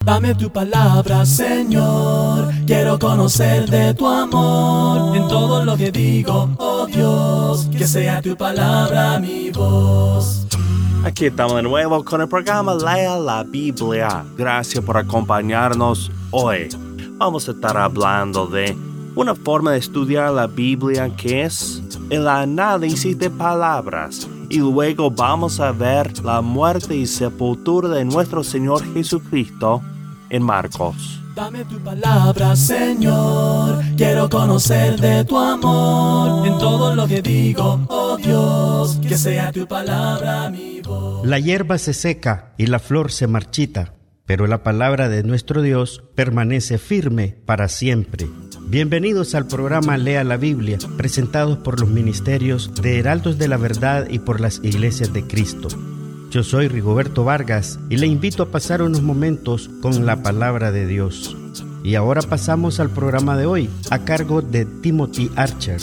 Dame tu palabra, Señor. Quiero conocer de tu amor en todo lo que digo, oh Dios. Que sea tu palabra mi voz. Aquí estamos de nuevo con el programa Lea la Biblia. Gracias por acompañarnos hoy. Vamos a estar hablando de una forma de estudiar la Biblia que es el análisis de palabras. Y luego vamos a ver la muerte y sepultura de nuestro Señor Jesucristo en Marcos. Dame tu palabra, Señor. Quiero conocer de tu amor en todo lo que digo, oh Dios. Que sea tu palabra mi voz. La hierba se seca y la flor se marchita, pero la palabra de nuestro Dios permanece firme para siempre. Bienvenidos al programa Lea la Biblia, presentados por los ministerios de Heraldos de la Verdad y por las Iglesias de Cristo. Yo soy Rigoberto Vargas y le invito a pasar unos momentos con la palabra de Dios. Y ahora pasamos al programa de hoy, a cargo de Timothy Archer.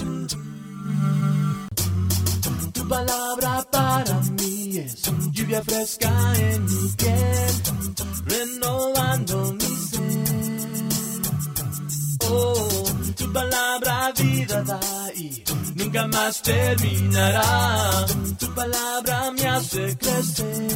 Tu palabra para mí es lluvia fresca en mi piel, renovando mi ser. Oh, tu palabra vida da y nunca más terminará. Tu palabra me hace crecer.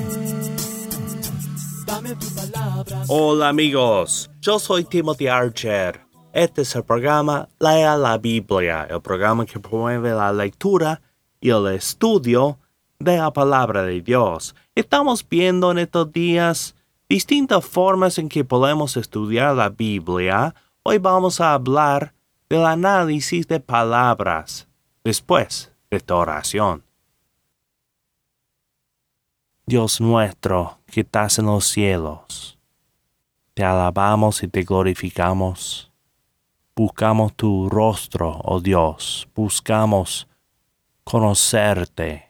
Dame tu palabra. Hola amigos, yo soy Timothy Archer. Este es el programa Lea la Biblia, el programa que promueve la lectura y el estudio de la palabra de Dios. Estamos viendo en estos días distintas formas en que podemos estudiar la Biblia. Hoy vamos a hablar del análisis de palabras después de esta oración. Dios nuestro que estás en los cielos, te alabamos y te glorificamos. Buscamos tu rostro, oh Dios. Buscamos conocerte,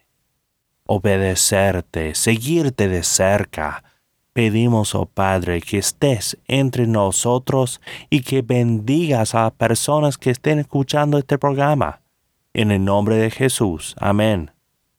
obedecerte, seguirte de cerca. Pedimos, oh Padre, que estés entre nosotros y que bendigas a las personas que estén escuchando este programa. En el nombre de Jesús. Amén.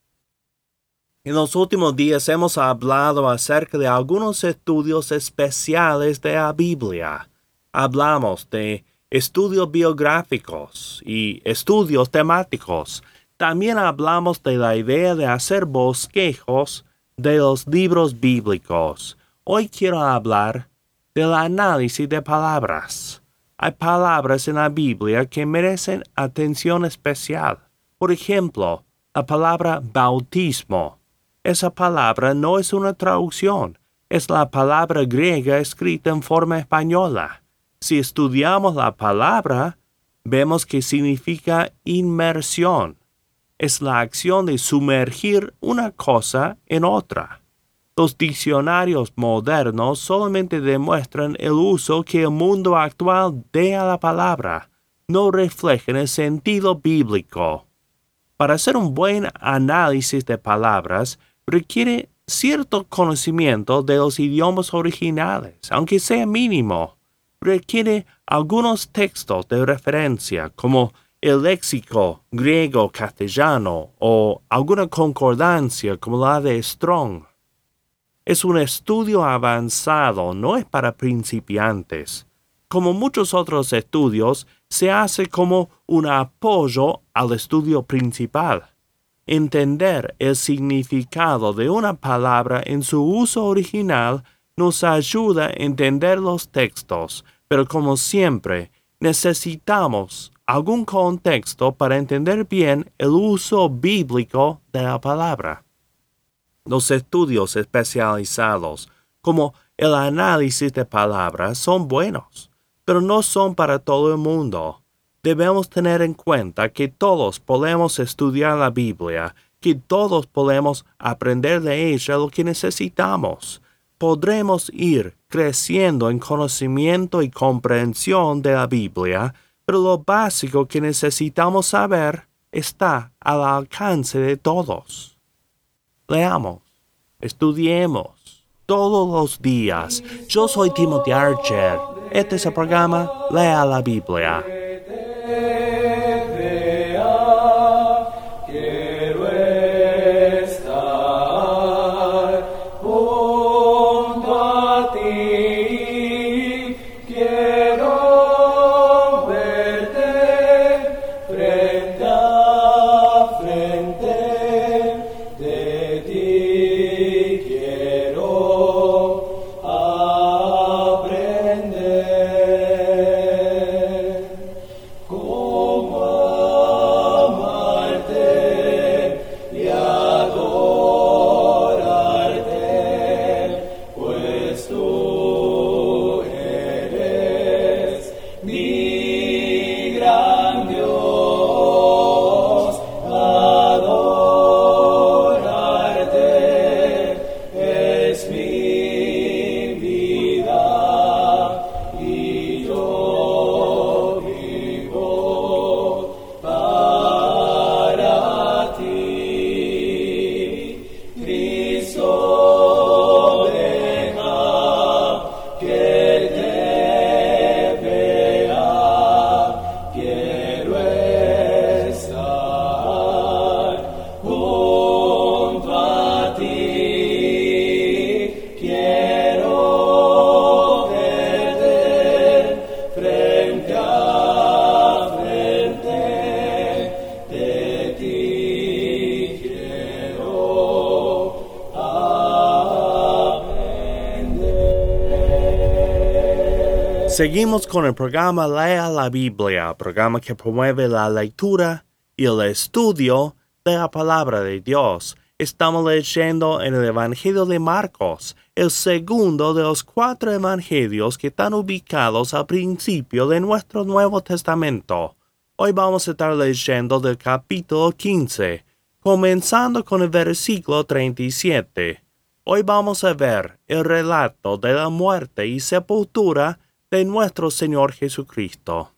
En los últimos días hemos hablado acerca de algunos estudios especiales de la Biblia. Hablamos de estudios biográficos y estudios temáticos. También hablamos de la idea de hacer bosquejos de los libros bíblicos. Hoy quiero hablar del análisis de palabras. Hay palabras en la Biblia que merecen atención especial. Por ejemplo, la palabra bautismo. Esa palabra no es una traducción, es la palabra griega escrita en forma española. Si estudiamos la palabra, vemos que significa inmersión. Es la acción de sumergir una cosa en otra. Los diccionarios modernos solamente demuestran el uso que el mundo actual da a la palabra, no reflejan el sentido bíblico. Para hacer un buen análisis de palabras, requiere cierto conocimiento de los idiomas originales, aunque sea mínimo. Requiere algunos textos de referencia, como el léxico griego-castellano o alguna concordancia como la de Strong. Es un estudio avanzado, no es para principiantes. Como muchos otros estudios, se hace como un apoyo al estudio principal. Entender el significado de una palabra en su uso original nos ayuda a entender los textos, pero como siempre, necesitamos algún contexto para entender bien el uso bíblico de la palabra. Los estudios especializados, como el análisis de palabras, son buenos, pero no son para todo el mundo. Debemos tener en cuenta que todos podemos estudiar la Biblia, que todos podemos aprender de ella lo que necesitamos. Podremos ir creciendo en conocimiento y comprensión de la Biblia, pero lo básico que necesitamos saber está al alcance de todos. Leamos, estudiemos todos los días. Yo soy Timothy Archer. Este es el programa Lea la Biblia. Quiero estar junto a ti. Seguimos con el programa Lea la Biblia, programa que promueve la lectura y el estudio de la palabra de Dios. Estamos leyendo en el Evangelio de Marcos, el segundo de los 4 evangelios que están ubicados al principio de nuestro Nuevo Testamento. Hoy vamos a estar leyendo del capítulo 15, comenzando con el versículo 37. Hoy vamos a ver el relato de la muerte y sepultura de nuestro Señor Jesucristo.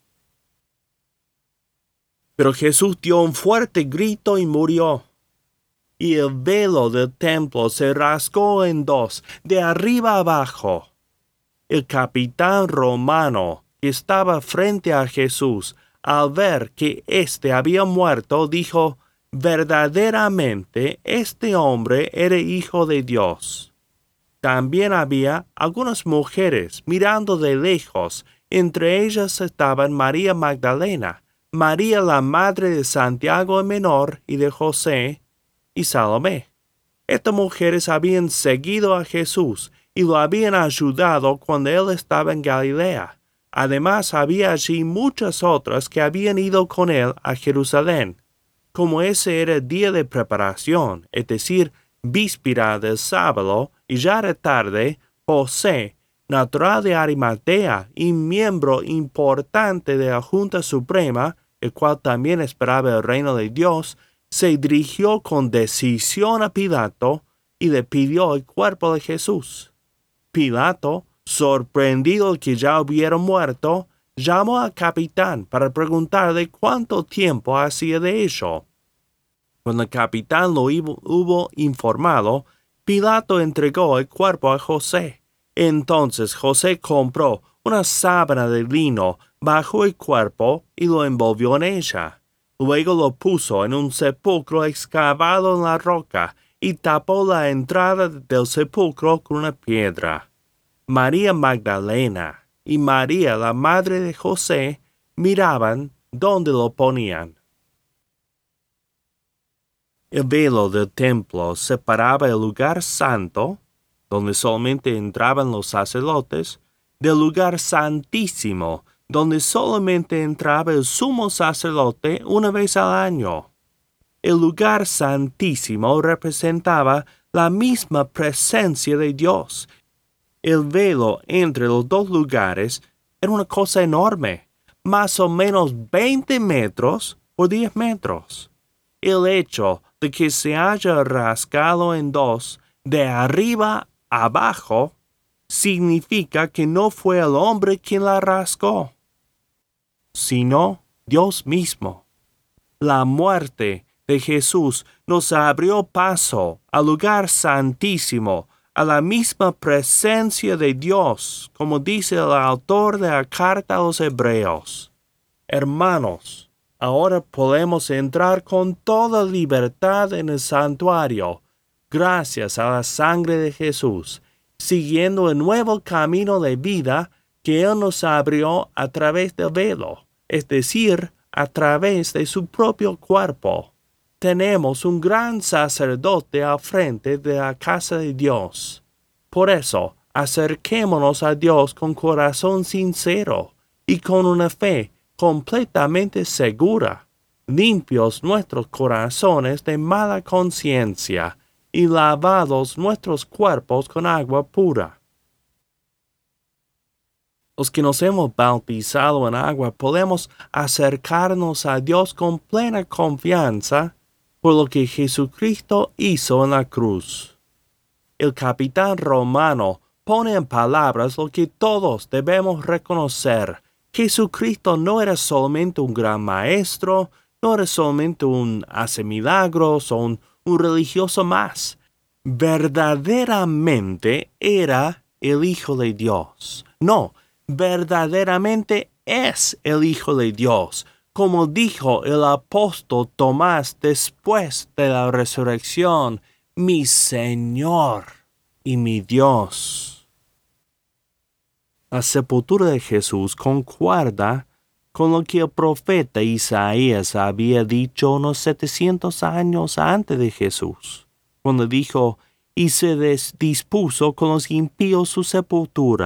Pero Jesús dio un fuerte grito y murió. Y el velo del templo se rasgó en 2, de arriba abajo. El capitán romano que estaba frente a Jesús, al ver que éste había muerto, dijo: verdaderamente este hombre era hijo de Dios. También había algunas mujeres mirando de lejos. Entre ellas estaban María Magdalena, María la madre de Santiago el menor y de José, y Salomé. Estas mujeres habían seguido a Jesús y lo habían ayudado cuando él estaba en Galilea. Además, había allí muchas otras que habían ido con él a Jerusalén. Como ese era el día de preparación, es decir, víspera del sábado, y ya era tarde, José, natural de Arimatea y miembro importante de la Junta Suprema, el cual también esperaba el reino de Dios, se dirigió con decisión a Pilato y le pidió el cuerpo de Jesús. Pilato, sorprendido de que ya hubiera muerto, llamó al capitán para preguntarle cuánto tiempo hacía de ello. Cuando el capitán lo hubo informado, Pilato entregó el cuerpo a José. Entonces José compró una sábana de lino, bajó el cuerpo y lo envolvió en ella. Luego lo puso en un sepulcro excavado en la roca y tapó la entrada del sepulcro con una piedra. María Magdalena y María, la madre de José, miraban dónde lo ponían. El velo del templo separaba el lugar santo, donde solamente entraban los sacerdotes, del lugar santísimo, donde solamente entraba el sumo sacerdote una vez al año. El lugar santísimo representaba la misma presencia de Dios. El velo entre los 2 lugares era una cosa enorme, más o menos 20 metros por 10 metros. El hecho de que se haya rasgado en 2, de arriba a abajo, significa que no fue el hombre quien la rasgó, sino Dios mismo. La muerte de Jesús nos abrió paso al lugar santísimo, a la misma presencia de Dios, como dice el autor de la carta a los Hebreos. Hermanos, ahora podemos entrar con toda libertad en el santuario, gracias a la sangre de Jesús, siguiendo el nuevo camino de vida que Él nos abrió a través del velo, es decir, a través de su propio cuerpo. Tenemos un gran sacerdote al frente de la casa de Dios. Por eso, acerquémonos a Dios con corazón sincero y con una fe completamente segura, limpios nuestros corazones de mala conciencia y lavados nuestros cuerpos con agua pura. Los que nos hemos bautizado en agua podemos acercarnos a Dios con plena confianza por lo que Jesucristo hizo en la cruz. El capitán romano pone en palabras lo que todos debemos reconocer. Jesucristo no era solamente un gran maestro, no era solamente un hace milagros o un religioso más. Verdaderamente era el Hijo de Dios. No, verdaderamente es el Hijo de Dios, como dijo el apóstol Tomás después de la resurrección: mi Señor y mi Dios. La sepultura de Jesús concuerda con lo que el profeta Isaías había dicho unos 700 años antes de Jesús, cuando dijo: y se dispuso con los impíos su sepultura,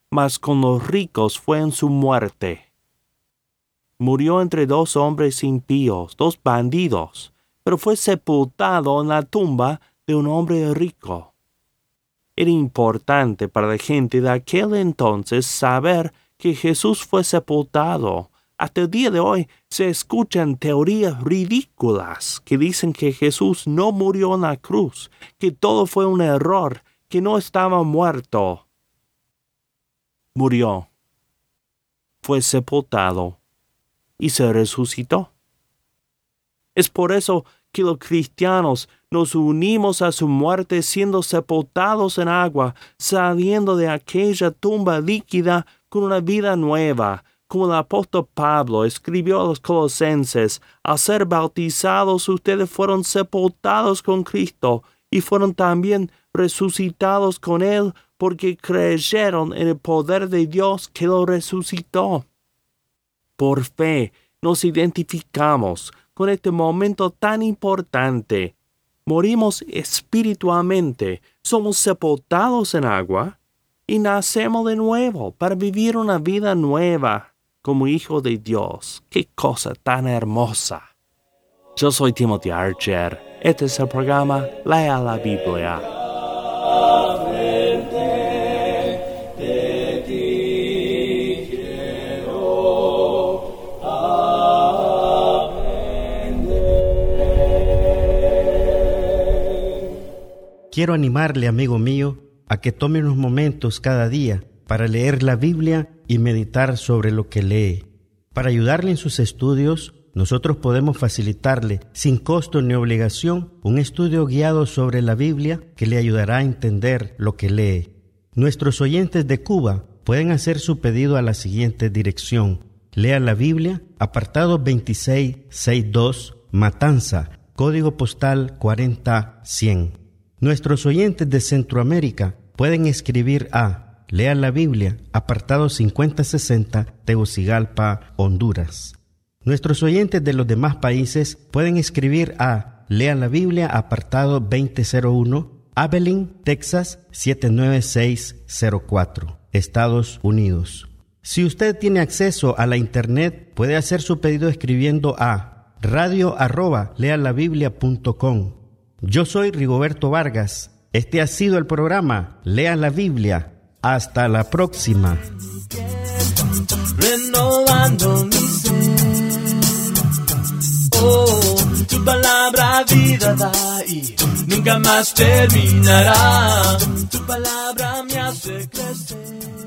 mas con los ricos fue en su muerte. Murió entre dos hombres impíos, dos bandidos, pero fue sepultado en la tumba de un hombre rico. Era importante para la gente de aquel entonces saber que Jesús fue sepultado. Hasta el día de hoy se escuchan teorías ridículas que dicen que Jesús no murió en la cruz, que todo fue un error, que no estaba muerto. Murió, fue sepultado y se resucitó. Es por eso que los cristianos nos unimos a su muerte siendo sepultados en agua, saliendo de aquella tumba líquida con una vida nueva, como el apóstol Pablo escribió a los Colosenses: al ser bautizados ustedes fueron sepultados con Cristo y fueron también resucitados con Él porque creyeron en el poder de Dios que lo resucitó. Por fe nos identificamos con este momento tan importante. Morimos espiritualmente, somos sepultados en agua y nacemos de nuevo para vivir una vida nueva como hijos de Dios. ¡Qué cosa tan hermosa! Yo soy Timothy Archer. Este es el programa Lea la Biblia. Quiero animarle, amigo mío, a que tome unos momentos cada día para leer la Biblia y meditar sobre lo que lee. Para ayudarle en sus estudios, nosotros podemos facilitarle, sin costo ni obligación, un estudio guiado sobre la Biblia que le ayudará a entender lo que lee. Nuestros oyentes de Cuba pueden hacer su pedido a la siguiente dirección: Lea la Biblia, apartado 2662, Matanza, código postal 40100. Nuestros oyentes de Centroamérica pueden escribir a Lea la Biblia, apartado 5060, Tegucigalpa, Honduras. Nuestros oyentes de los demás países pueden escribir a Lea la Biblia, apartado 2001, Abilene, Texas 79604, Estados Unidos. Si usted tiene acceso a la internet, puede hacer su pedido escribiendo a radio@lealabiblia.com. Yo soy Rigoberto Vargas. Este ha sido el programa Lea la Biblia. Hasta la próxima. Renovando mi ser. Oh, tu palabra vida da y nunca más terminará. Tu palabra me hace crecer.